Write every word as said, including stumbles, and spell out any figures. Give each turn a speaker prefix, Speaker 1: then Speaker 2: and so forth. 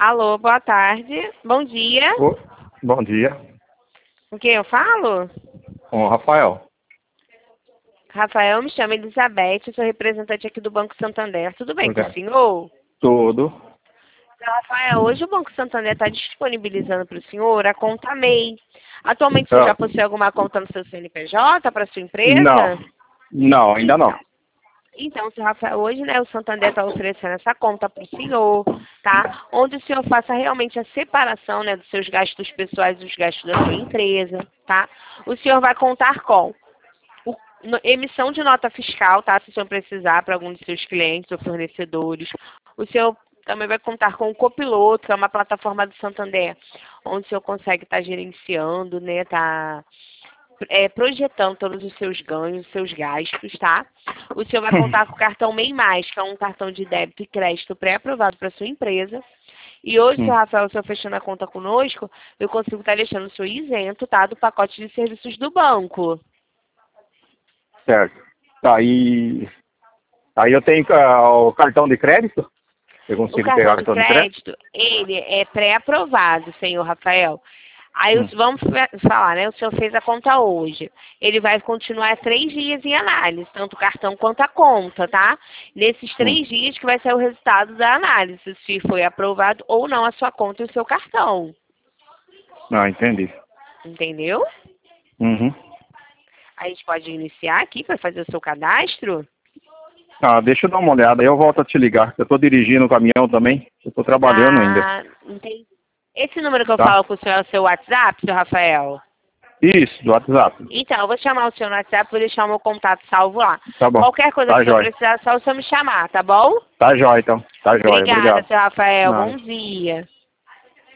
Speaker 1: Alô, boa tarde. Bom dia.
Speaker 2: Ô, bom dia.
Speaker 1: Com quem eu falo?
Speaker 2: Com o Rafael.
Speaker 1: Rafael, me chama Elizabeth, eu sou representante aqui do Banco Santander. Tudo bem com o
Speaker 2: Obrigado.
Speaker 1: senhor?
Speaker 2: Tudo.
Speaker 1: Então, Rafael, hoje o Banco Santander está disponibilizando para o senhor a conta M E I. Atualmente, o senhor já
Speaker 2: Ah,
Speaker 1: possui alguma conta no seu C N P J para sua
Speaker 2: não.
Speaker 1: empresa?
Speaker 2: Não, ainda não.
Speaker 1: Então, então, senhor Rafael, hoje, né, o Santander está oferecendo essa conta para o senhor, tá? Onde o senhor faça realmente a separação, né, dos seus gastos pessoais e dos gastos da sua empresa, tá? O senhor vai contar com o- no- emissão de nota fiscal, tá? Se o senhor precisar para algum de seus clientes ou fornecedores. O senhor também vai contar com o Copiloto, que é uma plataforma do Santander, onde o senhor consegue estar gerenciando, né, tá é, projetando todos os seus ganhos, os seus gastos, tá? O senhor vai contar com o cartão M E I Mais, que é um cartão de débito e crédito pré-aprovado para sua empresa. E hoje,
Speaker 2: Hum,
Speaker 1: senhor Rafael, o senhor fechando a conta conosco, eu consigo estar deixando o senhor isento, tá? Do pacote de serviços do banco.
Speaker 2: certo. Tá, aí, aí eu tenho ah, o cartão de crédito? Eu
Speaker 1: O
Speaker 2: consigo pegar
Speaker 1: cartão
Speaker 2: o
Speaker 1: de
Speaker 2: cartão de crédito?
Speaker 1: crédito, ele é pré-aprovado, senhor Rafael. Aí
Speaker 2: Hum,
Speaker 1: os- vamos fa- falar, né? O senhor fez a conta hoje. Ele vai continuar três dias em análise, tanto o cartão quanto a conta, tá? Nesses
Speaker 2: hum.
Speaker 1: três dias que vai ser o resultado da análise, se foi aprovado ou não a sua conta e o seu cartão.
Speaker 2: Não, entendi.
Speaker 1: Entendeu?
Speaker 2: Uhum.
Speaker 1: A gente pode iniciar aqui para fazer o seu cadastro?
Speaker 2: Ah, deixa eu dar uma olhada, aí eu volto a te ligar. Eu tô dirigindo o caminhão também, eu tô trabalhando ainda,
Speaker 1: Ah, entendi. Esse número que eu
Speaker 2: tá?
Speaker 1: falo com o senhor é o seu WhatsApp, senhor Rafael?
Speaker 2: Isso, do WhatsApp.
Speaker 1: Então, eu vou chamar o senhor no WhatsApp, vou deixar o meu contato salvo lá.
Speaker 2: Tá bom.
Speaker 1: Qualquer coisa que
Speaker 2: Tá
Speaker 1: o senhor
Speaker 2: jóia.
Speaker 1: precisar, é só o senhor me chamar, tá bom?
Speaker 2: Tá jóia, então. Tá jóia,
Speaker 1: Obrigada,
Speaker 2: obrigado.
Speaker 1: senhor Rafael.
Speaker 2: Nada.
Speaker 1: Bom dia.